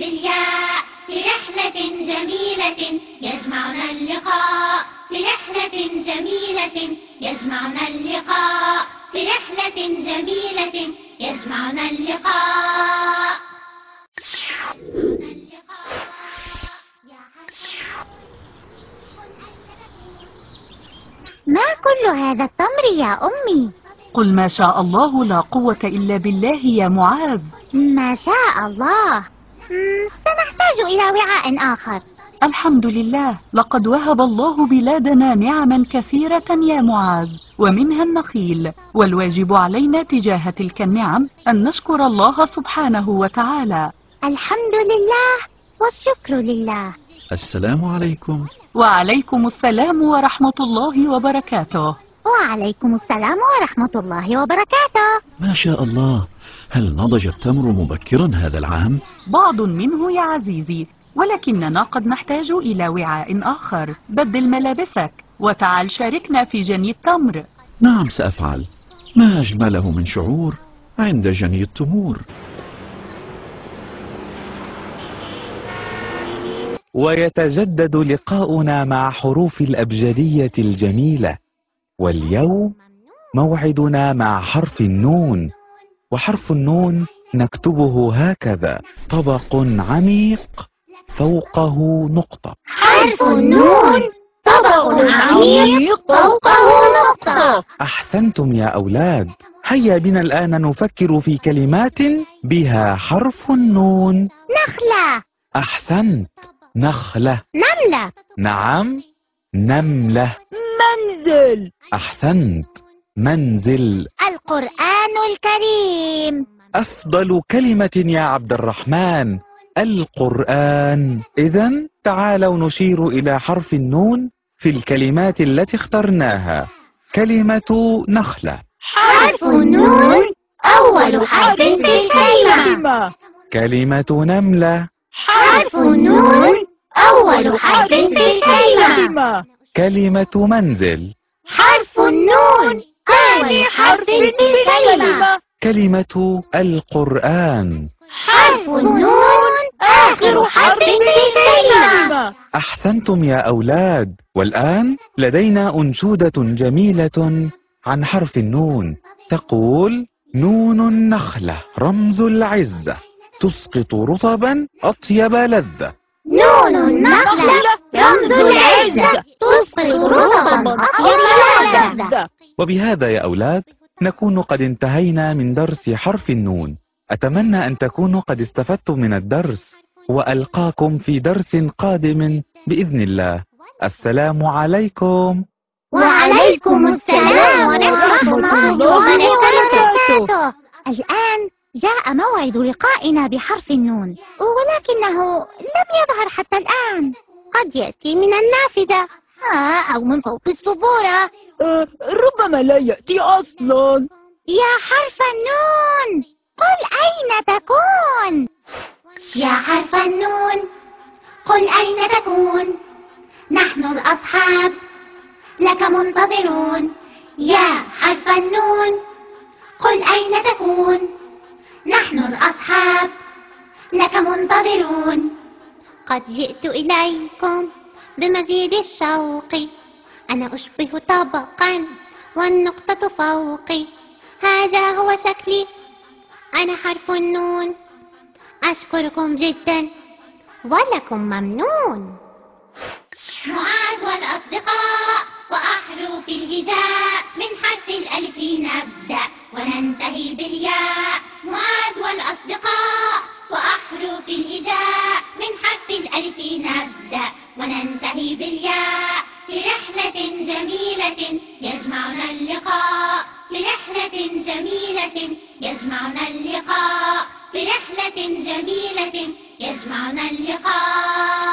بالياء في رحلة جميلة يجمعنا اللقاء في رحلة جميلة يجمعنا اللقاء في رحلة جميلة يجمعنا اللقاء. ما كل هذا التمر يا أمي؟ قل ما شاء الله لا قوة إلا بالله يا معاذ. ما شاء الله. سنحتاج إلى وعاء آخر. الحمد لله، لقد وهب الله بلادنا نعما كثيرة يا معاذ، ومنها النخيل، والواجب علينا تجاه تلك النعم أن نشكر الله سبحانه وتعالى. الحمد لله والشكر لله. السلام عليكم. وعليكم السلام ورحمة الله وبركاته. وعليكم السلام ورحمة الله وبركاته. ما شاء الله، هل نضج التمر مبكرا هذا العام؟ بعض منه يا عزيزي، ولكننا قد نحتاج إلى وعاء آخر. بدل ملابسك وتعال شاركنا في جني التمر. نعم سأفعل، ما أجمله من شعور عند جني التمور. ويتجدد لقاؤنا مع حروف الأبجدية الجميلة، واليوم موعدنا مع حرف النون. وحرف النون نكتبه هكذا: طبق عميق فوقه نقطة. حرف النون طبق عميق فوقه نقطة. أحسنتم يا أولاد. هيا بنا الآن نفكر في كلمات بها حرف النون. نخلة. أحسنت. نخلة. نملة. نعم، نملة. منزل. أحسنت. منزل. القرآن الكريم. أفضل كلمة يا عبد الرحمن، القرآن. إذن تعالوا نشير إلى حرف النون في الكلمات التي اخترناها. كلمة نخلة. حرف النون أول حرف في الكلمة. كلمة نملة. حرف النون أول حرف في الكلمة. كلمة منزل. حرف النون ثاني حرف في الكلمة. كلمة القرآن. حرف النون آخر حرف في الكلمة. أحسنتم يا أولاد. والآن لدينا أنشودة جميلة عن حرف النون، تقول: نون النخلة رمز العزة، تسقط رطبا أطيب لذة. نون النخلة رمز العزة، تسقط رطبا أطيب لذة. وبهذا يا أولاد نكون قد انتهينا من درس حرف النون. أتمنى أن تكونوا قد استفدتم من الدرس، وألقاكم في درس قادم بإذن الله. السلام عليكم. وعليكم السلام ورحمة الله وبركاته. الآن جاء موعد لقائنا بحرف النون، ولكنه لم يظهر حتى الآن. قد يأتي من النافذة أو من فوق السبورة. ربما لا يأتي أصلا. يا حرف النون، قل أين تكون؟ يا حرف النون قل أين تكون؟ نحن الأصحاب لك منتظرون. يا حرف النون قل أين تكون؟ نحن الأصحاب لك منتظرون. قد جئت إليكم بمزيد الشوق، أنا أشبه طبقا والنقطة فوقي. هذا هو شكلي، أنا حرف النون. أشكركم جدا ولكم ممنون. معاذ والأصدقاء وأحرف الهجاء، من حرف الألف نبدأ وننتهي بالياء. معاذ والأصدقاء وأحرف الهجاء، من حرف الألف نبدأ وننتهي بالياء. في رحلة جميلة يجمعنا اللقاء، في رحلة جميلة يجمعنا اللقاء، في رحلة جميلة يجمعنا اللقاء.